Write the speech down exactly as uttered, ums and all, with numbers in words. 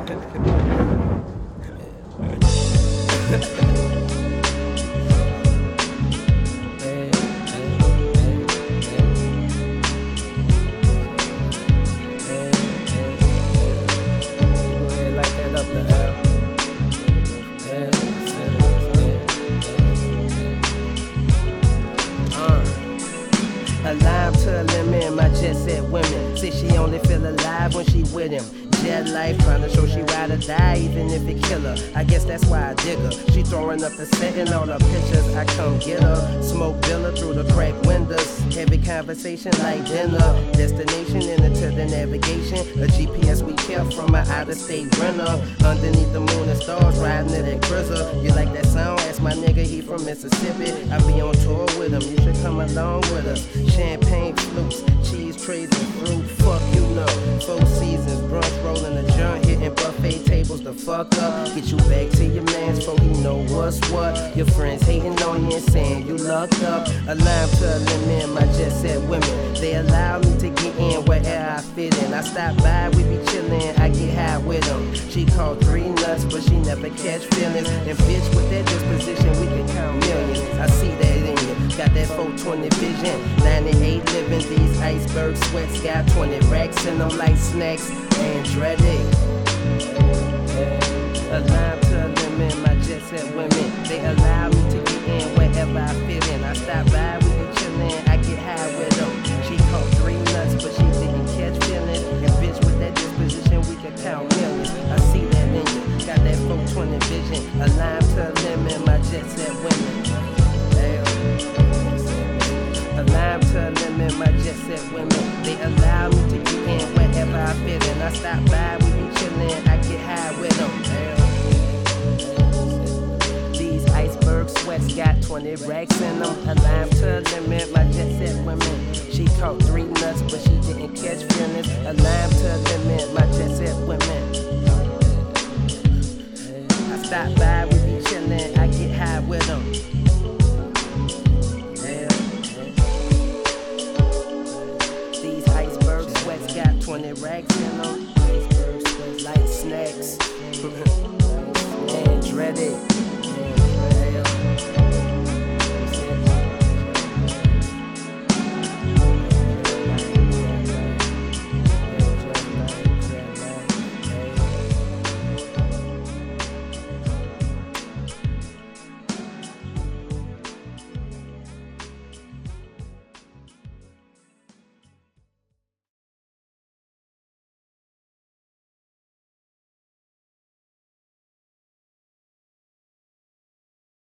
Alive to a limit, my jet set women say she only feel alive when she with him. Jet life, trying to show she ride or die, even if it kill her. I guess that's why I dig her. She throwing up the set in all the pictures, I come get her. Smoke bill her through the crack windows. Heavy conversation like dinner. Destination into the navigation. A G P S we kept from an out-of-state renter. Underneath the moon and stars, riding to that cruiser. You like that sound? Ask my nigga, he from Mississippi. I be on tour with him, you should come along with us. Champagne flutes, cheese trays and fruit, fuck you know. Four seasons, brunch rolling a joint, hitting buffet tables the fuck up. Get you back to your mans, for he know what's what. Your friends hating on you and saying you lucked up. Alive to a limit, my jet set women. They allow me to get in wherever I fit in. I stop by, we be chillin', I get high with them. She called three nuts, but she never catch feelings. And bitch, with that disposition, we can count millions. I see that in you. Got that four twenty vision, ninety-eight living, these iceberg sweats got twenty racks in them like snacks, Andretti. Alive to a limit, my jet set women, they allow me to get in wherever I fit in. I stop by, we can chillin', I get high with them. She caught three nuts, but she didn't catch feelings. And bitch, with that disposition, we can count millions. I see that in you, got that four twenty vision, alive to a limit, my jet set women. Alive to a limit, my jet set women. They allow me to get in wherever I fit in. I stop by, we be chillin', I get high with them. These iceberg sweats got twenty racks in them. Alive to a limit, my jet set women. She caught three nuts, but she didn't catch feelings. Alive to a limit, my jet set women. I stop by, we be chillin', I get high with them. Got twenty racks in them, like snacks, and dreaded.